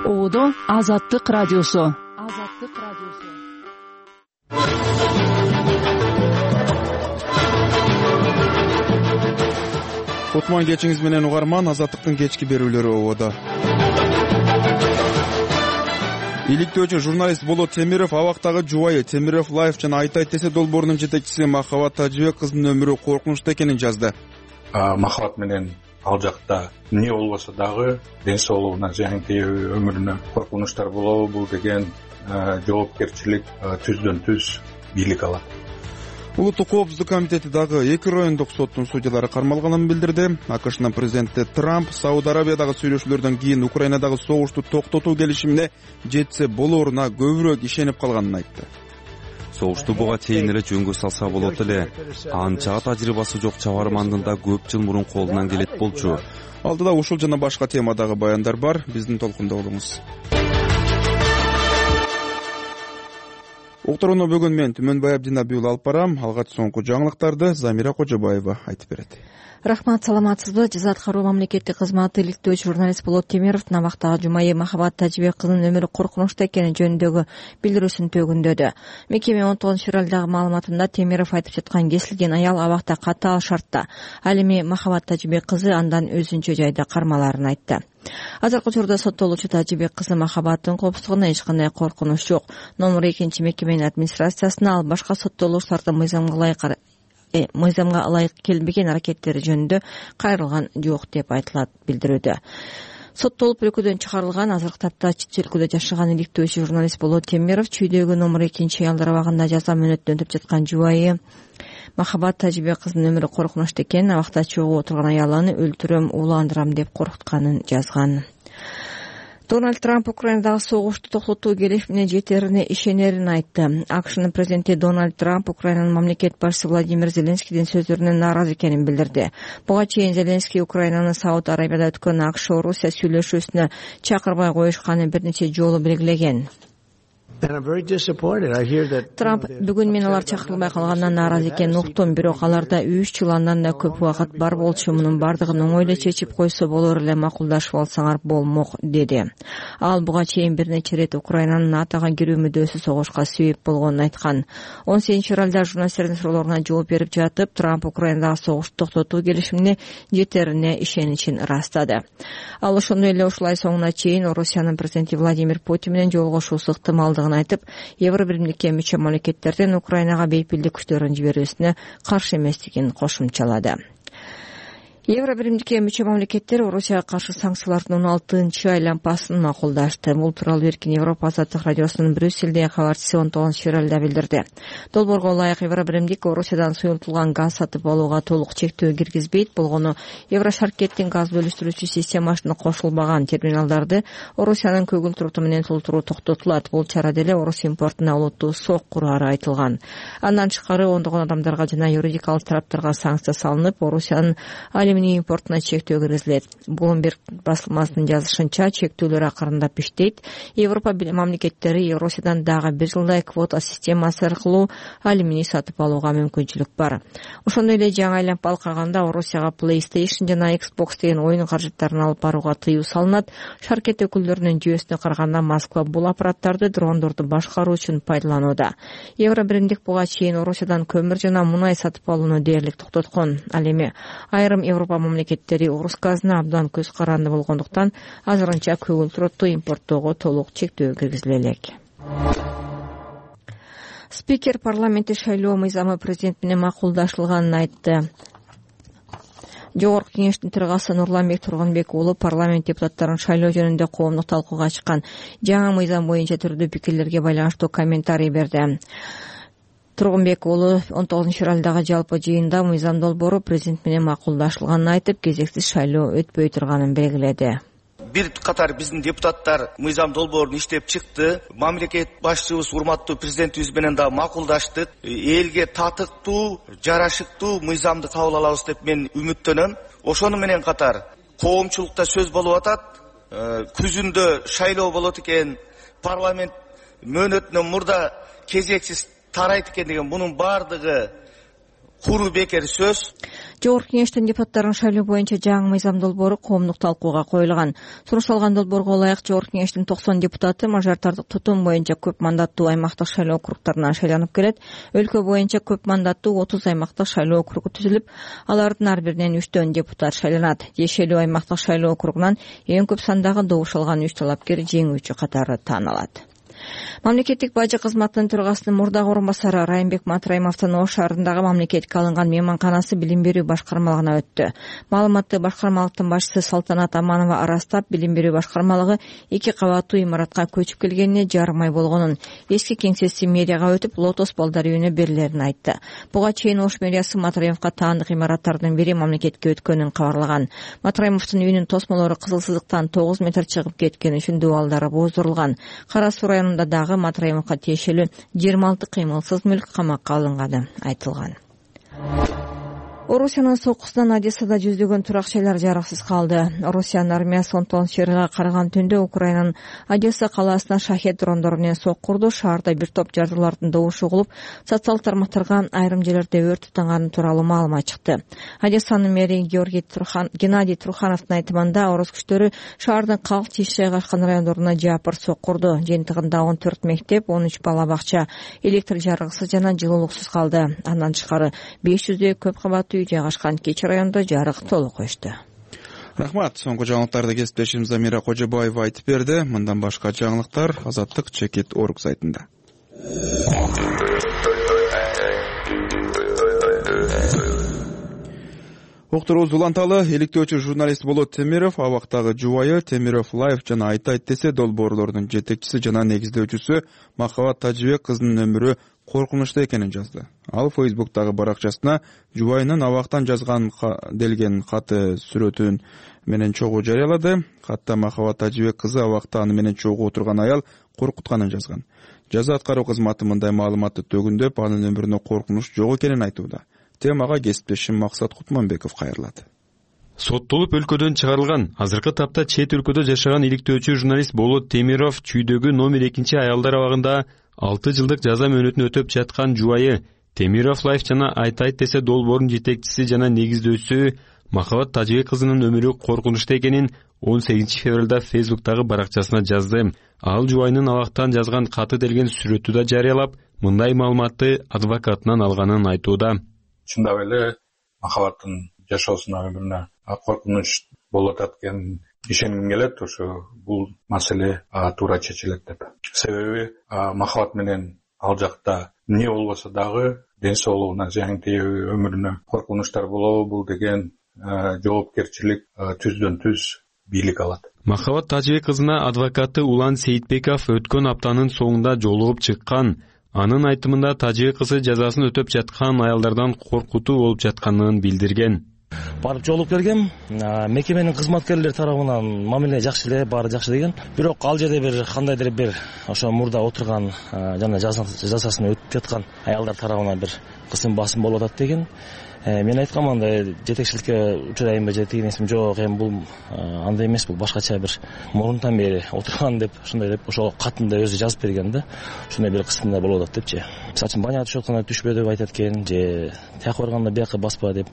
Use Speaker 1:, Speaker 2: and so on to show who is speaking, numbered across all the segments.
Speaker 1: Оодо Азаттык радиосу.
Speaker 2: Кутман кечиңиз менен угарман, Азаттыктын кечки берүүлөрү Оодо. Иликтөөчү журналист Болот Темиров абактагы жубайы Темиров Лайф жана Айтайт десе долбоорунун жетекчиси Махабат Тажибек кызынын өмүрү коркунучта экенин жазды.
Speaker 3: Махабат менен ал жакта эмне болбосо дагы ден соолугуна зыян тийеби, өмүрүнө коркунучтар болобу, бул деген жоопкерчилик түздөн түз бийлик алат.
Speaker 2: Улуттук коопсуздук комитети дагы 2 райондук соттун судьялары кармалганын билдирди. АКШнын президенти Трамп Сауд Арабиядагы сүйлөшүүлөрдөн кийин Украинадагы согушту токтотуу келишимине жетсе болооруна көбүрөөк ишенип калганын айтты.
Speaker 4: Согушту буга чейин эле жөнгө салса болот эле. Анча тажрыйбасы жок чабармандын да көп жыл мурун колунан келет болчу.
Speaker 2: Алдыда ушул жана башка темадагы баяндар бар. Биздин толкунда болуңуз. Уктурууну бүгүн мен Түмөнбай Абдинабиул алып барам. Алгач соңку жаңылыктарды Замира Кожобаева айтып берет.
Speaker 5: Рахмат, саламатсызбы? Жаза аткаруу мамлекеттик кызматы иликтөөчү журналист Болот Темировдун абактагы жумайы Махабат Тажибек кызынын өмүрү коркунучта экени жөнүндөгү билдирүүсүн төгүндөдү. Мекеме 19-февралдагы маалыматында Темиров айтып жаткан кесилген аял абакта катаал шартта. Ал эми Махабат Тажибек кызы андан өзүнчө жайда кармалаарын айтты. Азыркы учурда соттолуучу Тажибек кызы Махабаттын коопсуздугуна эч кандай коркунуч жок. Номер 2 мекеменин администрациясына ал башка соттолуучулардын мыйзамга ылайык келбеген аракеттери жөнүндө кайрылган жок деп айтылат билдирүүдө. Соттолуп өлкөдөн чыгарылган, азыркы тапта чет өлкөдө жашаган иликтөөчү журналист Болот Темиров чүйдөгү номер 2 аялдар абагында жаза мөөнөтүн өтүп жаткан жубайы Махабат Тажибек кызынын өмүрү коркунучта экенин, абакта чогуу отурган аяланы өлтүрөм, уландырам деп коркутканын жазган. Дональд Трамп Украинадагы согушту токтотуу келишимине жетерине ишенерин айтты. АКШнын президенти Дональд Трамп Украинанын мамлекет башчысы Владимир Зеленскийдин сөздөрүнө нааразы экенин билдирди. Буга чейин Зеленский Украинаны Сауд Арабияда өткөн АКШ-Орусия сүйлөшүүсүнө чакырбай коюшканын бир нече жолу белгилеген. Трамп бүгүн мен алар чакырылбай калгандан нааразы экенин уктум, бирок аларда 3 жыл андан да көп убакыт бар болчу. Мунун бардыгын оңой эле чечип койсо болор эле, макулдашып алсаңар болмок, деди. Ал буга чейин бир нече ирет Украинанын атага кирүү мүдөөсү согушка себеп болгонун айткан. 18-февралда журналисттердин суроолоруна жооп берип жатып, Трамп Украинадагы согушту токтотуу келишимине жетерине ишеничин ырастады. Ал ошондой эле ушулай соңуна чейин Орусиянын президенти Владимир Путин менен жолугушуусу ыктымалдыгын айтып, Евробиримдикке мүчө мамлекеттердин Украинага бейпилдик күчтөрүн жиберүүсүнө каршы эместигин кошумчалады. Евробиримдикке мүчө мамлекеттер Орусияга каршы санкциялардын 16-чы айланпасын макулдашты. Бул тууралуу Эркин Европа Азаттык радиосунун Брюссельдеги кабарчысы 19-февралда билдирди. Долбоорго ылайык Евробиримдик Орусиядан суюлтулган газ сатып алууга толук чектөө киргизбейт. Болгону Еврошаркеттин газ бөлүштүрүүчү системасына кошулбаган терминалдарды Орусиянын көгүл-турту менен толтуруу токтотулат. Бул чара деле Орус импортуна олуттуу сок курары айтылган. Андан тышкары ондогон адамдарга жана юридикалык тараптарга санкция салынып, Орусиянын импортуна чектөө киргизилет. Bloomberg басылмасынын жазышынча, чектөөлөр акырындап иштейт. Европа мамлекеттери Евросиядан дагы 1 жылдай квота системасы аркылуу алюминий сатып алууга мүмкүнчүлүк бар. Ошондой эле жаңы айланпа караганда Орусияга PlayStation жана Xbox деген оюн каражаттарын алып барууга тыюу салынат. Шаркет өкүлдөрүнүн жүйөсүнө караганда Москва бул аппараттарды дрондорду башкаруу үчүн пайдаланууда. Евробиримдик буга чейин Орусиядан көмүр жана мунай сатып алууну дээрлик токтоткон. Ал эми айрым Европа мамлекеттери орус газына абдан көз каранды болгондуктан азырынча көгүл-турту импорттоого толук чектөө киргизиле элек. Спикер парламентти шайлоо мыйзамы президент менен макулдашылганын айтты. Жогорку кеңештин төрагасы Нурланбек Тургунбек уулу парламент депутаттарын шайлоо жөнүндө коомдук талкууга чыккан жаңы мыйзам боюнча түрдүү пикирлерге байланыштуу комментарий берди. Тургунбек уулу 19-февралдагы жалпы жыйында мыйзам долбоору президент менен макулдашылганын айтып, кезексиз шайлоо өтпөй турганын белгиледи.
Speaker 6: Бир катар биздин депутаттар мыйзам долбоорун иштеп чыкты. Мамлекет башчыбыз, урматтуу президентибиз менен да макулдаштык. Элге татыктуу, жарашыктуу мыйзамды кабыл алабыз деп мен үмүттөнөм. Ошону менен катар коомчулукта сөз болуп атат. Күзүндө шайлоо болот экен, парламент мөөнөтүнөн мурда кезексиз тарайт экен деген, бунун бардыгы куру бекер сөз.
Speaker 5: Жогорку Кеңештин депутаттарын шайлоо боюнча жаңы мыйзам долбоору коомдук талкууга коюлган. Сурушталган долбоорго ылайык Жогорку Кеңештин 90 депутаты мажоритардык тутум боюнча көп мандаттуу аймактык шайлоо округтарынан шайланып келет. Өлкө боюнча көп мандаттуу 30 аймактык шайлоо округу түзүлүп, алардын ар биринен 3 депутат шайланат. Тиешелүү аймактык шайлоо округунан эң көп сандагы добуш алган 3 талапкер жеңүүчү катары таанылат. Мамлекеттик бажы кызматынын төрагасынын мурдагы орун басары Райымбек Матраимовдун Ош шаарындагы мамлекетке алынган мейманканасы билим берүү башкармалыгына өттү. Маалыматты башкармалыктын башчысы Салтанат Аманова арастап, билим берүү башкармалыгы 2 кабаттуу имаратка көчүп келгенине жарым ай болгонун, эски кеңсеси мэрияга өтүп, Лотос балдар үйүнө берилерин айтты. Буга чейин Ош мэриясы Матраимовго таандык имараттардын бири мамлекетке өткөнүн кабарлаган. Матраимовдун үйүнүн тосмолору кызыл сызыктан 9 метр чыгып кеткени үчүн дубалдары боздурулган. Кара Суу районунда дагы Матраимовго тиешелүү 26 кыймылсыз мүлк камакка алынганы айтылган. Орусиянын соккусунан Одессада жүздөгөн турак жайлар жарыксыз калды. Орусиянын армиясы 19-февралга караган түндө Украинанын Одесса калаасына шахет дрондору менен соккурду. Шаарда бир топ жардуулардын добушу угулуп, социалдык тармактарга айрым жерлерде өрт тутанганы тууралуу маалымат чыкты. Одессанын мэри Геннадий Трухановдун айтымында орус күчтөрү шаардын калк тийиш жайгашкан райондоруна жапыр соккурду. Жыйынтыгында 14 мектеп, 13 бала бакча, электр жарыгысыз жана жылуулуксуз калды. Андан тышкары 500 көп кабаттуу жайгашкан Кеч районунда жарык толук өчтү.
Speaker 2: Рахмат. Соңку жаңылыктарды кесиптешим Замира Кожобаева айтып берди. Мындан башка жаңылыктар Азаттык.org сайтында. Октурубуз уланталы. Иликтөөчү журналист Болот Темиров абактагы жубайы Темиров Лайф жана Айтайт десе долбоорлордун жетекчиси жана негиздөөчүсү Махабат Тажибек кызынын өмүрү коркунучта экенин жазды. Ал Фейсбуктагы баракчасына жубайынын абактан жазган делген каты сүрөтүн менен чогуу жарыялады. Катта Махабат Тажибек кызы абакта аны менен чогуу отурган аял коркутканын жазган. Жаза аткаруу кызматы мындай маалыматты төгүндөп, анын өмүрүнө коркунуч жок экенин айтууда. Темага кесиптешим Максат Кутманбеков кайрылат.
Speaker 7: Соттолуп өлкөдөн чыгарылган, азыркы тапта чет өлкөдө жашаган иликтөөчү журналист Болот Темиров чүйдөгү номер 2 аялдар абагында 6 жылдык жаза мөөнөтүн өтөп жаткан жубайы Темиров Лайф жана Айтайт десе долбоордун жетекчиси жана негиздөөчүсү Махабат Тажибек кызынын өмүрү коркунучта экенин 18 февралда Фейсбуктагы баракчасына жазды. Ал жубайынын абактан жазган каты делген сүрөтү да жарыялап, мындай маалыматты адвокатынан алганын айтууда.
Speaker 3: Чындап эле Махабаттын жашоосуна өмүрүнө коркунуч болуп аткан ишенгим келет. Ошо бул маселе туура чечилет деп. Себеби Махабат менен ал жакта эмне болбосо дагы ден соолугуна зыян тийүү, өмүрүнө коркунучтар болобу, бул деген жоопкерчилик түздөн түз бийлик алат.
Speaker 7: Махабат Тажибек кызына адвокаты Улан Сейитбеков өткөн аптанын соңунда жолугуп чыккан. Анын айтымында Тажибек кызы жазасын өтөп жаткан аялдардан коркутуу болуп жатканын билдирген.
Speaker 8: Барып жолуп келгем, мекеменин кызматкерлери тарабынан мамиле жакшы эле, баары жакшы деген. Бирок ал жерде бир кандайдыр бир ошо мурда отурган жана жазасын өтүп жаткан аялдар тарабынан бир кысым басым болуп атат деген. Мен айткам, андай жетекчиликке учурайынбы же деген эсим жок, эми бул андай эмес, бул башкача бир мурунтан бери отурган деп, ошондой деп ошол катында өзү жазып берген да. Ошондой бир кысымда болуп атат депчи. Мисалы үчүн баняга түшүп атканда түшпө деп айтат экен, же тияка барганда бияка баспа деп,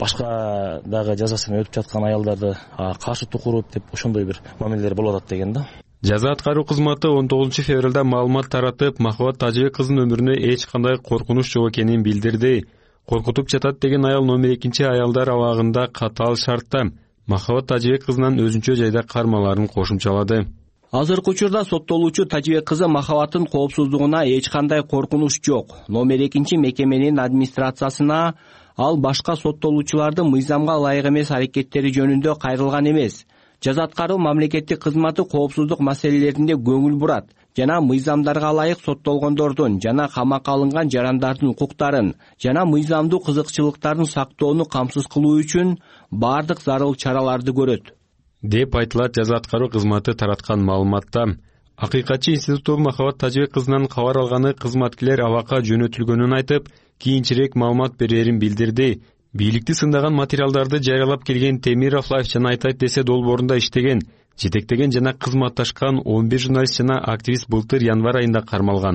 Speaker 8: башка дагы жазасын өтүп жаткан аялдарды каршы тукуруп деп, ошондой бир мамилелер болуп атат деген да.
Speaker 7: Жаза аткаруу кызматы 19 февралда маалымат таратып, Махабат Тажибек кызынын өмүрүнө эч кандай коркунуч жок экенин билдирди. Коркутуп жатат деген аял номер 2 аялдар абагында катаал шартта Махабат Тажибек кызынан өзүнчө жайда кармаларын кошумчалады.
Speaker 9: Азыркы учурда соттолуучу Тажибек кызы Махабаттын коопсуздугуна эч кандай коркунуч жок. Номер 2 мекеменин администрациясына ал башка соттолуучулардын мыйзамга ылайык эмес аракеттери жөнүндө кайрылган эмес. Жаза аткаруу мамлекеттик кызматы коопсуздук маселелеринде көңүл бурат жана мыйзамдарга ылайык соттолгондордун жана камакка алынган жарандардын укуктарын жана мыйзамдуу кызыкчылыктарын сактоону камсыз кылуу үчүн бардык зарыл чараларды көрөт
Speaker 7: деп айтылат жаза аткаруу кызматы тараткан маалыматта. Акыйкатчы институту Махабат Тажибек кызынан кабар алганы кызматкерлер абакка жөнөтүлгөнүн айтып, кийинчерээк маалымат берерин билдирди. Бийликти сындаган материалдарды жарыялап келген Темиров Лайф жана Айтайт десе долбоорунда иштеген, жетектеген жана кызматташкан 11 журналист жана активист былтыр январь айында кармалган.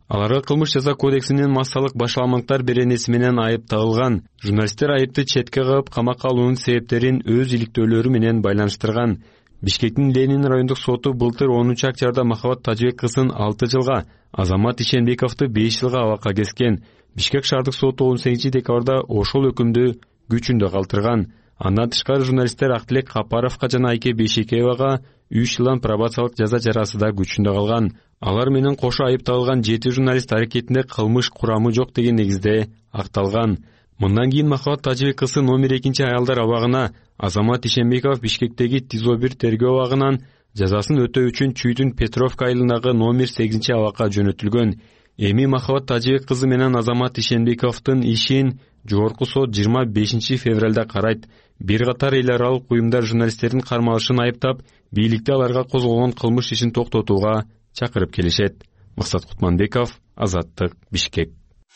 Speaker 7: Аларга кылмыш жаза кодексинин массалык башаламалыктар беренеси менен айып тагылган. Журналисттер айыпты четке кагып камакка алуунун себептерин өз иликтөөлөрү менен байланыштырган. Бишкектин Ленин райондук соту былтыр 10-октябрда Махабат Тажыбек кызын 6 жылга, Азамат Ишенбековду 5 жылга абакка кескен. Бишкек шаардык соту 18-декабрда ошол өкүмдү күчүндө калтырган. Андан тышкары журналисттер Актилек Капаровго жана Айке Бейшекеевага 3 жылдан пробациялык жаза жарасы да күчүндө калган. Алар менен кошо айып тагылган 7 журналист аракетинде кылмыш курамы жок деген негизде акталган. Мындан кийин Махабат Тажыбек кызы номер 2 аялдар абагына, Азамат Ишенбеков Бишкектеги ТИЗО 1 тергөө абагынан жазасын өтөө үчүн Чүйдүн Петровка айылындагы номер 8 абакка жөнөтүлгөн. Эми Махабат Тажыбек кызы менен Азамат Ишенбековдун ишин жогорку сот 25 февралда карайт. Бир катар эл аралык уюмдар журналисттердин кармалышын айыптап, бийликти аларга козголгон кылмыш ишин токтотууга чакырып келишет. Максат Кутманбеков, Азаттык, Бишкек.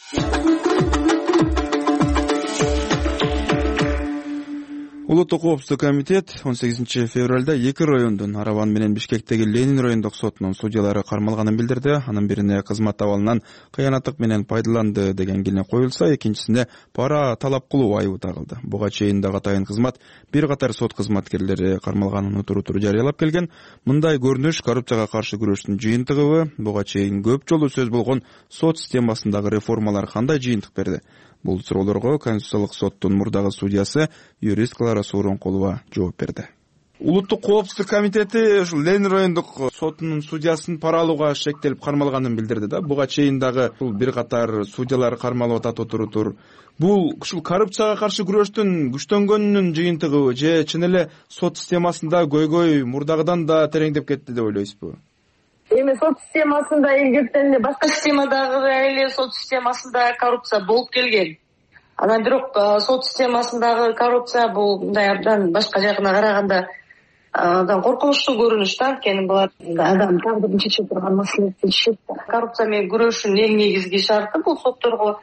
Speaker 2: Улуттук коопсуздук комитет 18 февралда 2 райондун Араван менен Бишкектеги Ленин райондук сотунун судьялары кармалганын билдирди. Анын бирине кызмат абалынан кыянаттык менен пайдаланды деген килне коюлса, экинчисине пара талап кылуу айыбы тагылды. Буга чейин дагы атайын кызмат бир катар сот кызматкерлери кармалганын утуру жарыялап келген. Мындай көрүнүш коррупцияга каршы күрөштүн жыйынтыгыбы? Буга чейин көп жолу сөз болгон сот системасындагы реформалар кандай жыйынтык берди? Бул суроолорго Конституциялык соттун мурдагы судьясы юрист Клара Сооронкулова жооп берди. Улуттук коопсуздук комитети ушул Ленин райондук сотунун судьясын пара алууга шектелип кармалганын билдирди да. Буга чейин дагы бир катар судьялар кармалып атат отурутур. Бул ушул коррупцияга каршы күрөштүн күчтөнгөнүнүн жыйынтыгыбы же чын эле сот системасында көйгөй мурдагыдан да тереңдеп кетти деп ойлойсузбу?
Speaker 10: Эми сот системасында илгертен эле башка системадагы эле сот системасында коррупция болуп келген. Анан бирок сот системасындагы коррупция бул мындай абдан башка жагына караганда абдан коркунучтуу көрүнүш да. Анткени булар адам тагдырын чече турган маселе чечишет. Коррупция менен күрөшүүнүн эң негизги шарты бул сотторго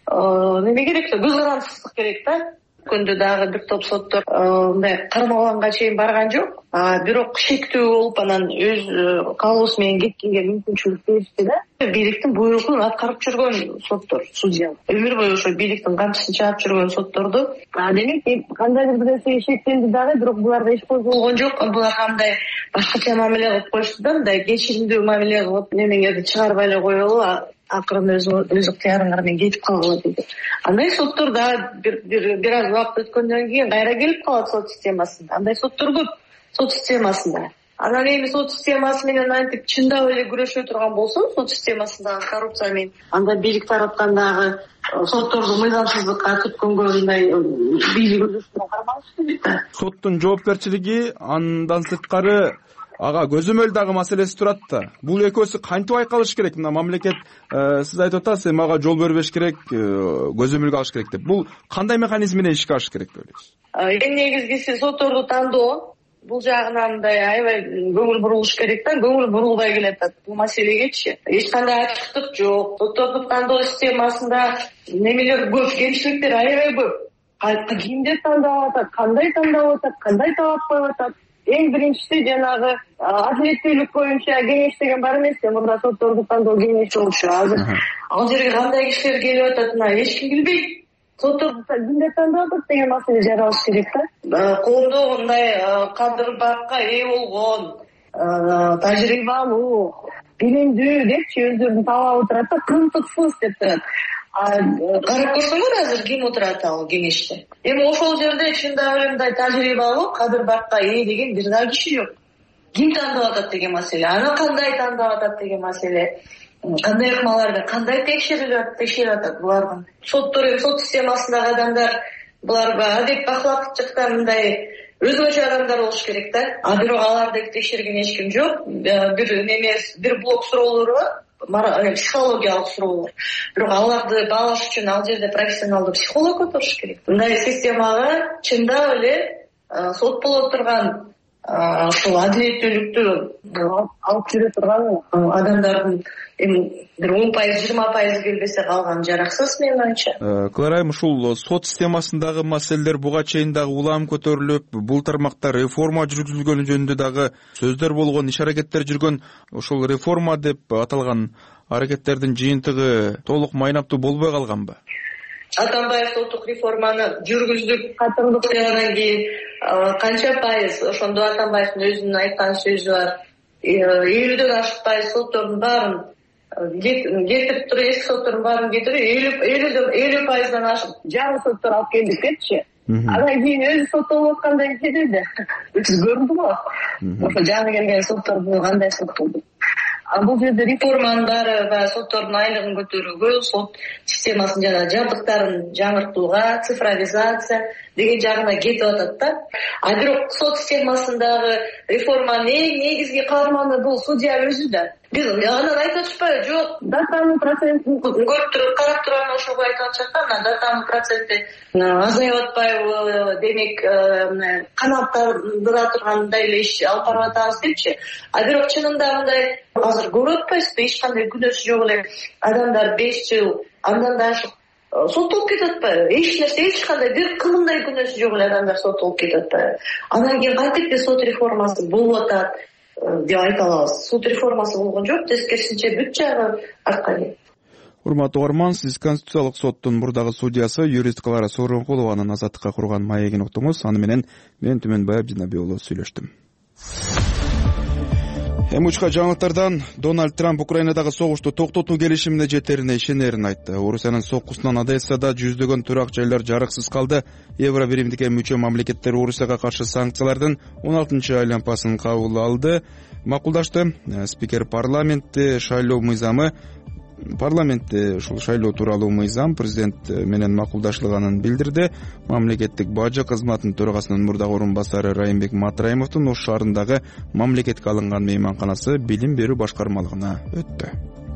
Speaker 10: неме керек да, көз карандысыздык керек да. Күндө дагы бир топ соттор мындай кармалганга чейин барган жок. Бирок шектүү болуп анан өз каалоосу менен кеткенге мүмкүнчүлүк беришти да. Бийликтин буйругун аткарып жүргөн соттор, судья. Өмүр бою ошо бийликтин камчысын чаап жүргөн сотторду. Демек кандайдыр бир нерсеге шектенди дагы, бирок буларда эч козголгон жок. Булар кандай башкача мамиле кылып коюшту да, мындай кечиримдүү мамиле кылып немеңерди чыгарбай эле коелу. Акырын өз ыктыярыңар менен кетип калгыла дейди. Андай соттор да бир аз убакыт өткөндөн кийин кайра келип калат сот системасында. Андай соттор көп сот системасында. Анан эми сот системасы менен антип чындап эле күрөшө турган болсо, сот системасындагы коррупция менен анда бийлик тараптандагы сотторду мыйзамсыздыкка күткөнгө мындай бийлик өзүнүн кармалышы.
Speaker 2: Соттун жоопкерчилиги андан сырткары ага көзөмөл дагы маселеси турат да. Бул экөөсү кантип айкалыш керек? Мына мамлекет сиз айтып атасыз, мага жол бербеш керек, көзөмөлгө алыш керек деп. Бул кандай механизм менен ишке ашыш керек деп ойлойсуз?
Speaker 10: Эң негизгиси сотторду тандоо. Бул жагынан мындай аябай көңүл бурулуш керек да. Көңүл бурулбай келатат бул маселегечи. Эч кандай ачыктык жок. Сотторду тандоо системасында немелер көп, кемчиликтер аябай көп. Кимдер тандап атат, кандай тандап атат, кандай талап коюп атат. Эң биринчиси жанагы адилеттүүлүк боюнча кеңеш деген бар эмеспи? Мында сотторду тандоо кеңеши болчу. Азыр ал жерге кандай кишилер келип атат, эч ким билбейт. Сотторду кимдер тандап атат деген маселе жаралыш керек да. Коомдо мындай кадыр бакка ээ болгон, тажрыйбалуу, билимдүү депчи өздөрүн таап алып турат да, кымтыксыз деп турат. Карап көрсөңөр азыр ким отурат ал кеңеште. Эми ошол жерде чындап эле мындай тажрыйбалуу, кадыр бакка ээ деген бир да киши жок. Ким тандап атат деген маселе, аны кандай тандап атат деген маселе, кандай ыкмаларды кандай текшерип атат булардын. Соттор, сот системасындагы адамдар булар адеп бакылапчылыкта мындай өзгөчө адамдар болуш керек да. Бирок аларды текшерген эч ким жок. Бир блок суроолору бар. Психологиялык суроолор. Бирок аларды баалаш үчүн ал жерде профессионалдуу психолог отуруш керек. Мындай системага чындап эле сот боло турган ушул адилеттүүлүктү алып жүрө турган адамдардын эми бир 10%-20% келбесе калганы жараксыз менин оюмча.
Speaker 2: Клара айым, ушул сот системасындагы маселелер буга чейин дагы улам көтөрүлүп, бул тармакта реформа жүргүзүлгөнү жөнүндө дагы сөздөр болгон, иш аракеттер жүргөн. Ушул реформа деп аталган аракеттердин жыйынтыгы толук майнаттуу болбой калганбы?
Speaker 10: Атамбаев соттук реформаны жүргүздүк, катымдык андан кийин канча пайыз, ошондо Атамбаевдин өзүнүн айткан сөзү бар. 50дөн ашык пайыз соттордун баарын кетирип туруп, эски соттордун баарын кетирип, 50%-дан ашык жаңы соттор алып келдик депчи. Андан кийин өзү соттолуп аткандай кетеди. Биз көрдүк го. Ошо жаңы келген соттордун кандай соттолду. Бул жерде реформанын баары баягы соттордун айлыгын көтөрүүгө, сот системасын жана жабдыктарын жаңыртууга, цифровизация деген жагына кетип атат да. А бирок сот системасындагы реформанын эң негизги каарманы бул судья өзү да. Биз анан айтып атышпайбы, жок, датанын процентин көрүп туруп, карап туруп ошого айтып атышат, анан датанын проценти азайып атпайбы, демек канааттандыра тургандай эле иш алып барып атабыз депчи. А бирок чынында мындай азыр көрүп атпайсызбы, эч кандай күнөөсү жок эле адамдар 5 жыл андан да ашык соттолуп кетип атпайбы? Эч кандай бир кылымдай күнөөсү жок эле адамдар соттолуп кетип атпайбы? Анан кийин кантип сот реформасы болуп атат деп айта алабыз? Сот реформасы болгон жок, тескерисинче бүт жагы артка кетти.
Speaker 2: Урматтуу угарман, сиз Конституциялык соттун мурдагы судьясы юрист Клара Сооронкулованын азаттыкка курган маегин уктуңуз. Аны менен мен Түмөнбай Абдинабек уулу сүйлөштүм. Эмучка жаңылыктардан Дональд Трамп Украинадагы согушту токтотуу келишимине жетерине ишенерин айтты. Орусиянын соккусунан Одессада жүздөгөн турак жайлар жарыксыз калды. Евро биримдикке мүчө мамлекеттер Орусияга каршы санкциялардын 16-айлампасын кабыл алды, макулдашты. Спикер парламентте ушул шайлоо тууралуу мыйзам президент менен макулдаштырылганын билдирди. Мамлекеттик бажы кызматынын төрагасынын мурдагы орун басары Райымбек Матраимовдун Ош шаарындагы мамлекетке алынган мейманканасы билим берүү башкармалыгына өттү.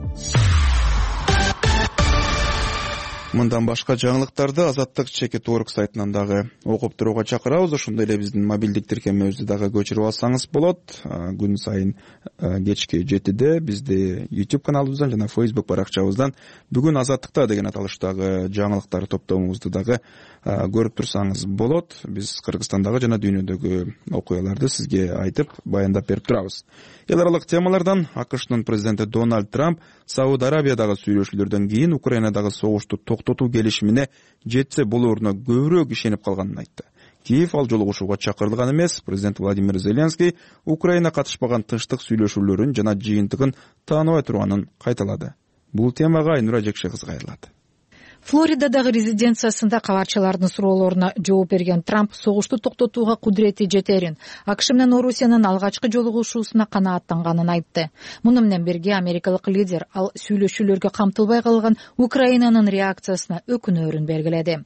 Speaker 2: Мындан башка жаңылыктарды Азаттык Чекит.org сайтынан дагы окуп турууга чакырабыз. Ошондой эле биздин мобилдик тиркемебизди дагы көчүрүп алсаңыз болот. Күн сайын кечки 7-де бизди YouTube каналыбыздан жана Facebook баракчабыздан бүгүн Азаттыкта деген аталыштагы жаңылыктар топтомубузду дагы көрүп турсаңыз болот. Биз Кыргызстандагы жана дүйнөдөгү окуяларды сизге айтып, баяндап берип турабыз. Эл аралык темалардан АКШнын президенти Дональд Трамп Сауд Арабиядагы сүйлөшүүлөрдөн кийин Украинадагы согушту токтотуу келишимине жетсе болоруна көбүрөөк ишенип калганын айтты. Киев ал жолугушууга чакырылган эмес. Президент Владимир Зеленский Украина катышпаган тынчтык сүйлөшүүлөрүн жана жыйынтыгын тааныбай турганын кайталады. Бул темага Айнура Жекше кызы кайрылат.
Speaker 11: Флоридадагы резиденциясында кабарчылардын суроолоруна жооп берген Трамп согушту токтотууга кудурети жетерин, АКШ менен Орусиянын алгачкы жолугушуусуна канааттанганын айтты. Муну менен бирге америкалык лидер ал сүйлөшүүлөргө камтылбай калган Украинанын реакциясына өкүнөөрүн белгиледи.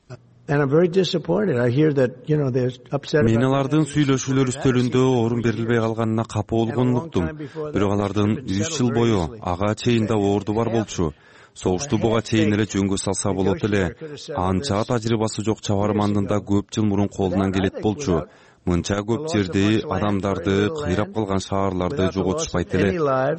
Speaker 4: Мен алардын сүйлөшүүлөр үстөлүндө орун берилбей калганына капа болгонун уктум. Бирок алардын 3 жыл бою ага чейин да орду бар болчу. Согушту буга чейин эле жөнгө салса болот эле. Анча тажрыйбасы жок чабармандын да көп жыл мурун колунан келет болчу. Мынча көп жерди, адамдарды, кыйрап калган шаарларды жоготушпайт эле.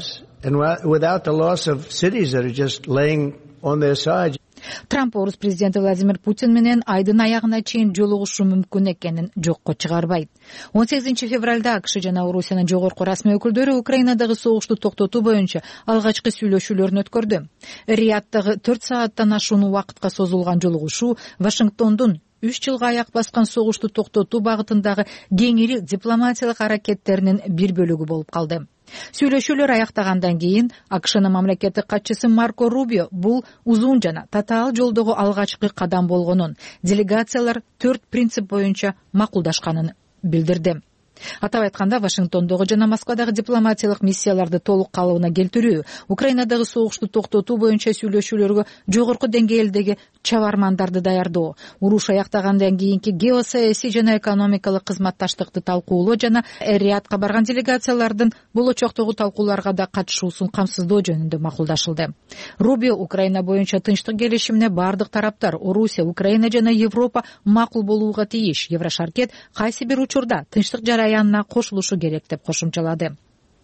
Speaker 11: Трамп орус президенти Владимир Путин менен айдын аягына чейин жолугушу мүмкүн экенин жокко чыгарбайт. 18 февралда АКШ жана Орусиянын жогорку расмий өкүлдөрү Украинадагы согушту токтотуу боюнча алгачкы сүйлөшүүлөрүн өткөрдү. Риядтагы 4 сааттан ашуун убакытка созулган жолугушуу Вашингтондун 3 жылга аяк баскан согушту токтотуу багытындагы кеңири дипломатиялык аракеттеринин бир бөлүгү болуп калды. Сүйлөшүүлөр аяктагандан кийин АКШнын мамлекеттик катчысы Марко Рубио бул узун жана татаал жолдогу алгачкы кадам болгонун, делегациялар 4 принцип боюнча макулдашканын билдирди. Атап айтканда, Вашингтондогу жана Москвадагы дипломатиялык миссияларды толук калыбына келтирүү, Украинадагы согушту токтотуу боюнча сүйлөшүүлөргө жогорку деңгээлдеги чабармандарды даярдоо, уруш аяктагандан кийинки геосаясий жана экономикалык кызматташтыкты талкуулоо жана Эр-Риядка барган делегациялардын болочоктогу талкууларга да катышуусун камсыздоо жөнүндө макулдашылды. Рубио Украина боюнча тынчтык келишимине бардык тараптар Орусия, Украина жана Европа макул болууга тийиш. Еврошаркет кайсы бир учурда тынчтык жараянына кошулушу керек деп кошумчалады.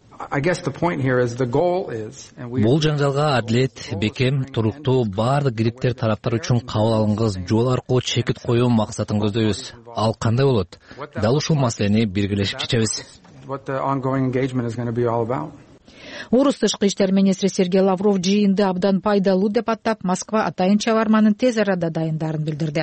Speaker 12: Бул жаңжалга адилет, бекем, туруктуу баардык кириктер тараптар үчүн кабыл алынгыс жол аркылуу чекит коюу максатын көздөйбүз. Ал кандай болот? Дал ушул маселени биргелешип чечебиз.
Speaker 11: Орус тышкы иштер министри Сергей Лавров жыйынды абдан пайдалуу деп аттап, Москва атайын чабарманын тез арада дайындарын билдирди.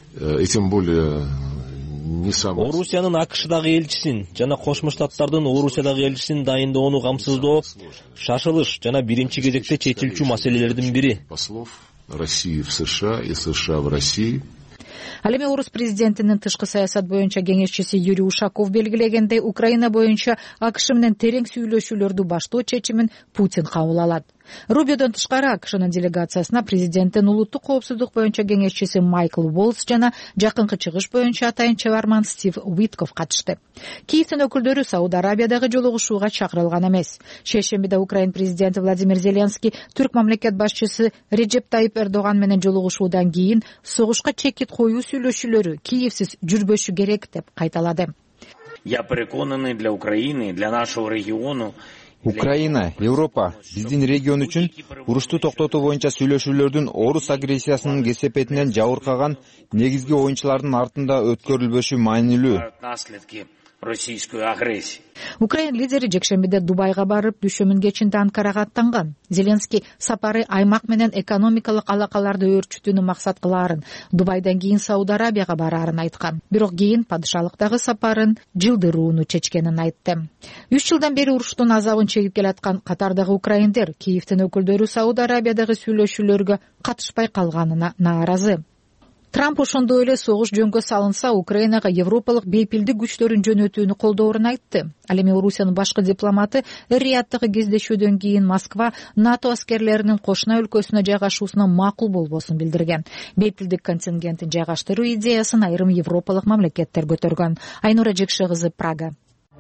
Speaker 13: Орусиянын АКШдагы элчисин жана Кошмо Штаттардын Орусиядагы элчисин дайындоону камсыздоо шашылыш жана биринчи кезекте чечилчү маселелердин бири.
Speaker 14: России в США и США в России.
Speaker 11: Ал эми орус президентинин тышкы саясат боюнча кеңешчиси Юрий Ушаков белгилегендей, Украина боюнча АКШ менен терең сүйлөшүүлөрдү баштоо чечимин Путин кабыл алат. Рубиодон тышкары АКШнын делегациясына президенттин улуттук коопсуздук боюнча кеңешчиси Майкл Волц жана жакынкы чыгыш боюнча атайын чабарман Стив Уитков катышты. Киевдин өкүлдөрү Сауд Арабиядагы жолугушууга чакырылган эмес. Шейшембиде Украина президенти Владимир Зеленский түрк мамлекет башчысы Реджеп Тайип Эрдоган менен жолугушуудан кийин согушка чекит коюу сүйлөшүүлөрү Киевсиз жүрбөшү керек деп кайталады.
Speaker 15: Я переконаный, для Украины, для нашего региона
Speaker 16: Украина, Европа, биздин регион үчүн урушту токтотуу боюнча сүйлөшүүлөрдүн орус агрессиясынын кесепетинен жабыркаган негизги оюнчулардын артында өткөрүлбөшү маанилүү.
Speaker 15: Российскую агрессию.
Speaker 11: Украина лидери жекшембиде Дубайга барып, дүйшөмүн кечинде Анкарага аттанган. Зеленский сапары аймак менен экономикалык алакаларды өөрчүтүүнү максат кылаарын, Дубайдан кийин Сауд Арабияга бараарын айткан. Бирок кийин падышалыктагы сапарын жылдырууну чечкенин айтты. 3 жылдан бери уруштун азабын чегип келаткан Катардагы украиндер Киевдин өкүлдөрү Сауд Арабиядагы сүйлөшүүлөргө катышпай калганына нааразы. Трамп ошондой эле согуш жөнгө салынса, Украинага европалык бейпилдик күчтөрүн жөнөтүүнү колдоорун айтты. Ал эми Орусиянын башкы дипломаты Эр-Рияddагы кездешүүдөн кийин Москва НАТО аскерлеринин кошуна өлкөсүнө жайгашуусуна макул болбосун билдирген. Бейпилдик контингентин жайгаштыруу идеясын айрым европалык мамлекеттер көтөргөн. Айнура Жекше кызы, Прага.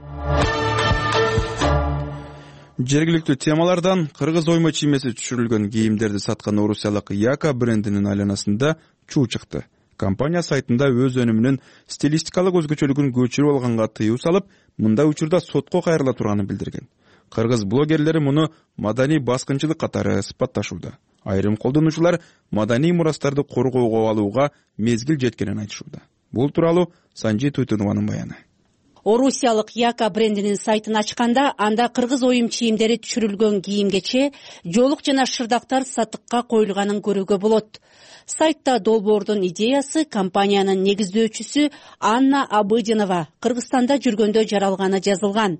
Speaker 2: Жергиликтүү темалардан кыргыз оймо чиймеси түшүрүлгөн кийимдерди саткан орусиялык Яка брендинин айланасында чуу чыкты. Компания сайтында өз өнүмүнүн стилистикалык өзгөчөлүгүн көчүрүп алганга тыюу салып, мындай учурда сотко кайрыла турганын билдирген. Кыргыз блогерлери муну маданий баскынчылык катары сыпатташууда. Айрым колдонуучулар маданий мурастарды коргоого алууга мезгил жеткенин айтышууда. Бул тууралуу Санжи Туйтунованын баяны.
Speaker 17: Орусиялык Яка брендинин сайтын ачканда анда кыргыз оюм чийимдери түшүрүлгөн кийимгече, жоолук жана шырдактар сатыкка коюлганын көрүүгө болот. Сайтта долбоордун идеясы компаниянын негиздөөчүсү Анна Абыдинова Кыргызстанда жүргөндө жаралганы жазылган.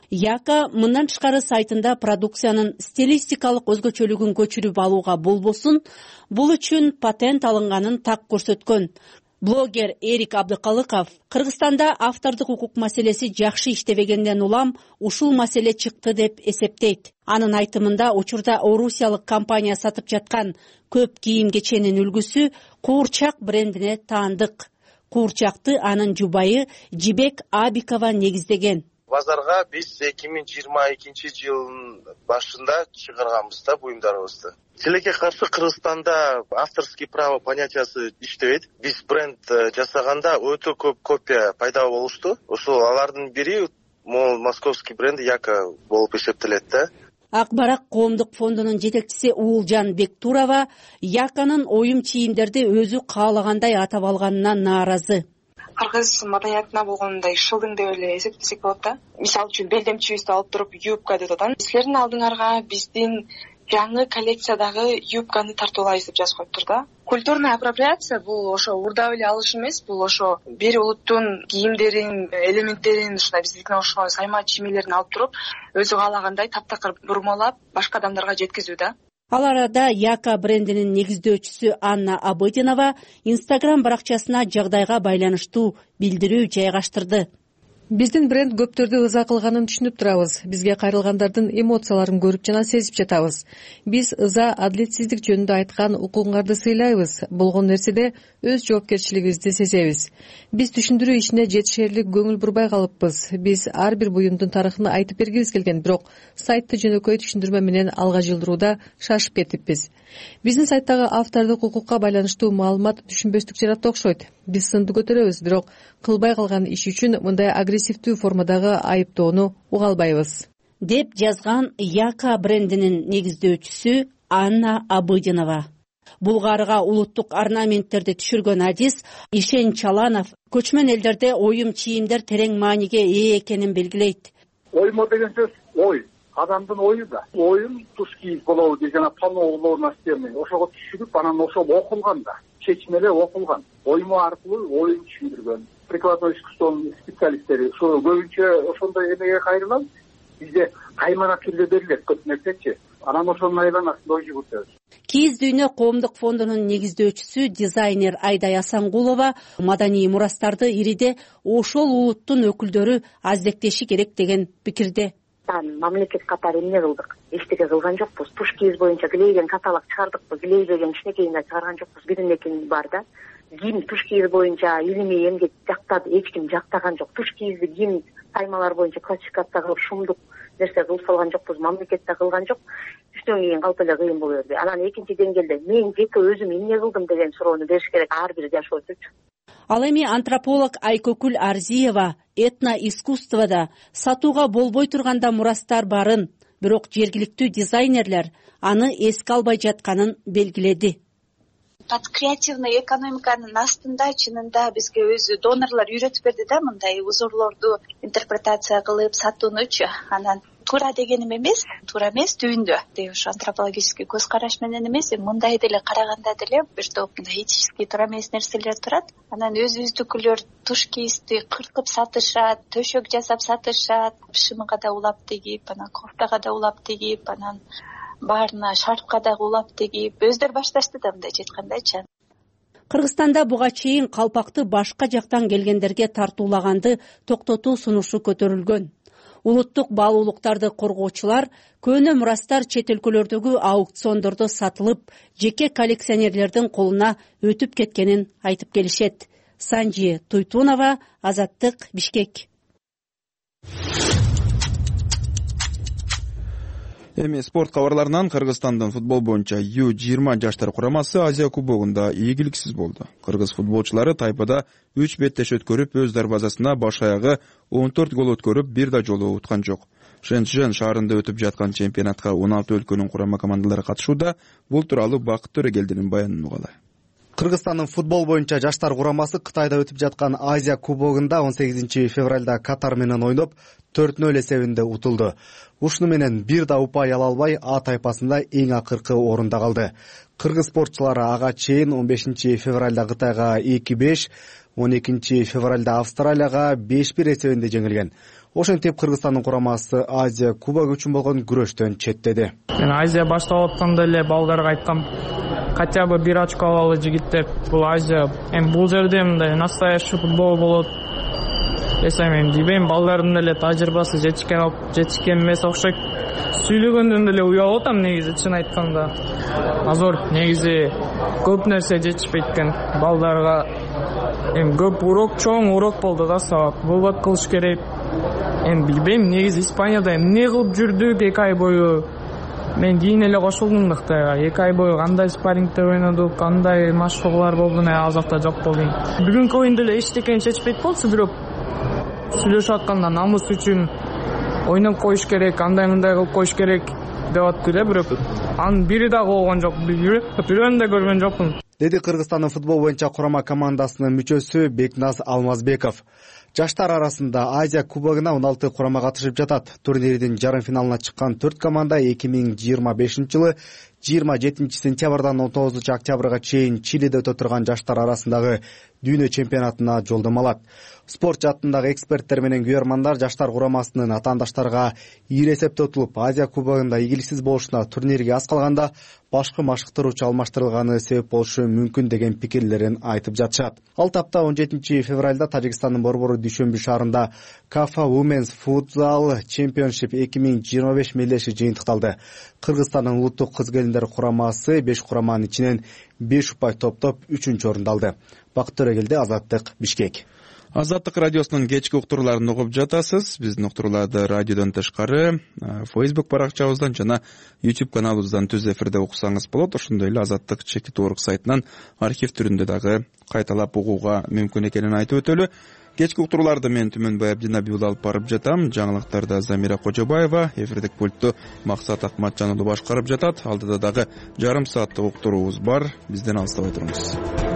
Speaker 17: Яка мындан тышкары сайтында продукциянын стилистикалык өзгөчөлүгүн көчүрүп алууга болбосун, бул үчүн патент алынганын так көрсөткөн. Блогер Эрик Абдыкалыков Кыргызстанда автордук укук маселеси жакшы иштебегенден улам ушул маселе чыкты деп эсептейт. Анын айтымында учурда орусиялык компания сатып жаткан көп кийим-кеченин үлгүсү Куурчак брендине таандык. Куурчакты анын жубайы Жибек Абикова негиздеген.
Speaker 18: Базарга биз 2022 жылдын башында чыгарганбыз да буюмдарыбызды. Тилекке каршы Кыргызстанда авторский право понятиясы иштебейт. Биз бренд жасаганда өтө көп копия пайда болушту. Ошол алардын бири могул московский бренд Яка болуп эсептелет да.
Speaker 17: Ак Барак коомдук фондунун жетекчиси Уулжан Бектурова Яканын оюм чийимдерди өзү каалагандай атап алганынан нааразы.
Speaker 19: Кыргыз маданиятына болгондой шылдың деп эле эсептесек болот да. Мисалы үчүн белдемчибизди алып туруп юбка деп атат. Силердин алдыңарга биздин жаңы коллекциядагы юбканы тартуулайбыз деп жазып коюптур да. Культурная апроприация бул ошо урдап эле алыш эмес, бул ошо бир улуттун кийимдерин, элементтерин, ушундай биздикине окшогон сайма чиймелерин алып туруп, өзү каалагандай таптакыр бурмалап башка адамдарга жеткизүү да.
Speaker 17: Ал арада Яка брендинин негиздөөчүсү Анна Абыдинова Instagram баракчасына жагдайга байланыштуу билдирүү жайгаштырды.
Speaker 20: Биздин бренд көптөрдү ыза кылганын түшүнүп турабыз. Бизге кайрылгандардын эмоцияларын көрүп жана сезип жатабыз. Биз ыза, адилетсиздик жөнүндө айткан укугуңарды сыйлайбыз. Болгон нерседе өз жоопкерчилигибизди сезебиз. Биз түшүндүрүү ишине жетишерлик көңүл бурбай калыппыз. Биз ар бир буюмдун тарыхын айтып бергибиз келген, бирок сайтты жөнөкөй түшүндүрмө менен алга жылдырууда шашып кетиппиз. Биздин сайттагы автордук укукка байланыштуу маалымат түшүнбөстүк жаратты окшойт. Биз сынды көтөрөбүз, бирок кылбай калган иш үчүн мындай агрессивдүү формадагы айыптоону уга албайбыз,
Speaker 17: деп жазган Яка брендинин негиздөөчүсү Анна Абыдинова. Булгарга улуттук орнаменттерди түшүргөн адис Ишен Чаланов көчмөн элдерде оюм чийимдер терең мааниге ээ экенин белгилейт.
Speaker 21: Оймо деген сөз ой, адамдын ою да. Оюм туш кийип болобу деген жана пано улоонун система ошого түшүрүп, анан ошол окулган да, чечмелер окулган. Оймо аркылуу оюн түшүндүргөн прикладной искусствонун специалисттери ошо көбүнчө ошондой эмеге кайрылат. Бизде каймана түрдө берилет көп нерсечи. Анан ошонун айланасында ой жүгүртөбүз.
Speaker 17: Кийиз дүйнө коомдук фондунун негиздөөчүсү дизайнер Айдай Асангулова маданий мурастарды ириде ошол улуттун өкүлдөрү аздектеши керек деген пикирде.
Speaker 22: Мамлекет катары эмне кылдык? Эчтеке кылган жокпуз. Туш кийиз боюнча килейген каталог чыгардыкпы, килейбеген кичинекейин чыгарган жокпуз. Биринекин бар да. Кийим туш кийиз боюнча илимий эмгек жактады, эч ким жактаган жок. Туш кийизди кийим таймалар боюнча классификация кылып шумдук нерсе кылып салган жокпуз, мамлекет да кылган жок. Түштөн кийин калп эле кыйын боло берди. Анан экинчи деңгээлде мен жеке өзүм эмне кылдым деген суроону бериш керек ар бир жашоочу.
Speaker 17: Ал эми антрополог Айкөкүл Арзиева этноискусствода сатууга болбой турганда мурастар барын, бирок жергиликтүү дизайнерлер аны эске албай жатканын белгиледи.
Speaker 23: Под креативный экономиканын астында чынында бизге өзү донорлор үйрөтүп берди да, мындай узурлорду интерпретация кылып сатуунучу. Анан туура дегеним эмес, туура эмес түбүндө деп ушу антропологический көз караш менен эмес, мындай деле караганда деле бир топ мындай этически туура эмес нерселер турат. Анан өзүбүздүкүлөр туш кийизди кыркып сатышат, төшөк жасап сатышат, шымыга да улап тигип, анан кофтага да улап тигип, анан баарына шарфка дагы улап тигип өздөрү башташты да мындай айткандайчы.
Speaker 17: Кыргызстанда буга чейин калпакты башка жактан келгендерге тартуулаганды токтотуу сунушу көтөрүлгөн. Улуттук баалуулуктарды коргоочулар көөнө мурастар чет өлкөлөрдөгү аукциондордо сатылып, жеке коллекционерлердин колуна өтүп кеткенин айтып келишет. Санжи Туйтунова, Азаттык, Бишкек.
Speaker 2: Эми спорт кабарларынан Кыргызстандын футбол боюнча U20 жаштар курамасы Азия кубогунда ийгиликсиз болду. Кыргыз футболчулары тайпада 3 беттеш өткөрүп, өз дарбазасына баш аягы 14 гол өткөрүп, бир да жолу уткан жок. Шэньчжэн шаарында өтүп жаткан чемпионатка 16 өлкөнүн курама командалары катышууда. Бул тууралуу Бакыт Төрөгелдинин баянын угалы.
Speaker 24: Кыргызстандын футбол боюнча жаштар курамасы Кытайда өтүп жаткан Азия кубогунда 18 февралда Катар менен ойноп 4-0 эсебинде утулду. Ушуну менен бир да упай ала албай А тайпасында эң акыркы орунда калды. Кыргыз спортчулары ага чейин 15 февралда Кытайга 2-5, 12 февралда Австралияга 5-1 эсебинде жеңилген. Ошентип Кыргызстандын курамасы Азия кубогу үчүн болгон күрөштөн четтеди.
Speaker 25: Мен Азия башталып атканда эле балдарга айткам, хотя бы 1 очко алалы жигиттер. Бул Азия, бул жерде мындай настоящий футбол болот. Эсен дейбейм, балдардын эле тажрыйбасы жетишкен эмес окшойт. Сүйлөгөндөн деле уялып атам негизи, чын айтканда. Азыр негизи көп нерсе жетишпейт экен. Балдарга көп урок, чоң урок болду да сабак. Вывод кылыш керек. Билбейм, негизи Испанияда эмне кылып жүрдүк 2 ай бою. Мен кийин эле кошулдум Кытайга. 2 ай бою кандай спаррингде ойнодук, кандай машыгуулар болду, азакта жок болдум. Бүгүнкү оюнда эле эчтекени чечпейт болчу, бирок сүйлөшүп атканда намыс үчүн ойноп коюш керек, андай кылып коюш керек деп атты эле, бирок анын бири дагы болгон жок. Бирөөнү да көргөн жокмун.
Speaker 24: Деди Кыргызстандын футбол боюнча курама командасынын мүчөсү Бекназ Алмазбеков. Жаштар арасында Азия кубогуна 16 курама катышып жатат. Турнирдин жарым финалына чыккан 4 команда 2025-жылы 27 сентябрдан 19 октябрга чейин Чилиде өтө турган жаштар арасындагы дүйнө чемпионатына жолдомо алат. Спорт жаатындагы эксперттер менен күйөрмандар жаштар курамасынын атаандаштарга ийри эсепте утулуп, Азия кубогунда ийгиликсиз болушуна турнирге аз калганда башкы машыктыруучу алмаштырылганы себеп болушу мүмкүн деген пикирлерин айтып жатышат. Ал тапта 17 февралда Тажикстандын борбору Дүйшөмбү шаарында Кафа Women's Futsal Championship 2025 мелдеши жыйынтыкталды. Кыргызстандын улуттук кыз келиндер курамасы 5 кураманын ичинен 5 упай топтоп 3-орунду алды. Бакыт Төрөгелди, Азаттык, Бишкек.
Speaker 2: Азаттык радиосунун кечки уктурууларын угуп жатасыз. Биздин уктурууларды радиодон тышкары Facebook баракчабыздан жана YouTube каналыбыздан түз эфирде уксаңыз болот. Ошондой эле Азаттык /org сайтынан архив түрүндө дагы кайталап угууга мүмкүн экенин айтып өтөлү. Кечки уктурууларды мен Түмөнбай Абдинабиул алып барып жатам. Жаңылыктарда Замира Кожобаева, эфирдик пультту Максат Акматжан уулу башкарып жатат. Алдыда дагы жарым сааттык уктуруубуз бар. Бизден алыстабай туруңуз.